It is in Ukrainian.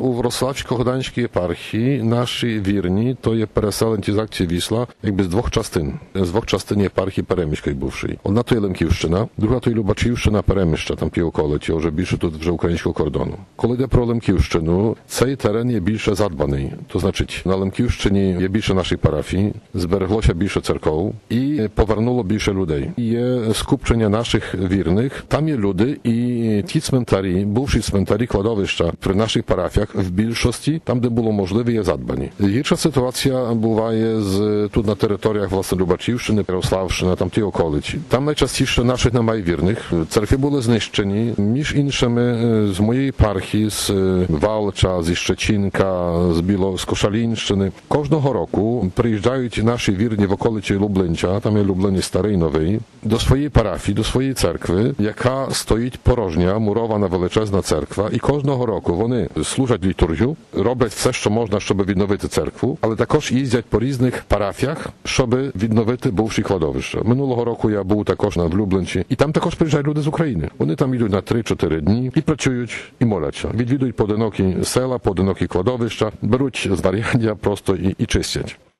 У Wrocławсько-Gdańskiej єпархії наші вірні, то є переселенці з акції Вісла, якби з двох частин. З двох частин єпархії Переміської бувшої. Одна то є Лемківщина, друга то є Любачівщина, Переміща, там півоколиці, вже більше тут вже українського кордону. Коли йде про Лемківщину, цей терен є більше задбаний. То значить, на Лемківщині є більше наших парафій, збереглося більше церков і повернуло більше людей. Є скупчення наших вірних, там є люди і ті цментарі, бувші цментарі, кладовища при наших парафіях в більшості, там де було можливе, є задбані. Гірша ситуація буває тут на територіях власне Любачівщини, Ярославщини, там ті околиці. Там найчастіше наших немає вірних. Церкви були знищені. Між іншими з моєї єпархії, з Валча, зі Щецінка, з Кошалінщини. Кожного року приїжджають наші вірні в околиці Люблинця, там є Люблині старий, новий, до своєї парафії, до своєї церкви, яка стоїть порожня, мурована величезна церква, і кожного року вони служать літургію, роблять все, що можна, щоб відновити церкву, але також їздять по різних парафіях, щоб відновити бувші кладовища. Минулого року я був також в Люблинці, і там також приїжджають люди з України. Вони там йдуть на 3-4 дні і працюють, і моляться. Відвідують поодинокі села, поодинокі кладовища, беруть зваряння просто і чистять.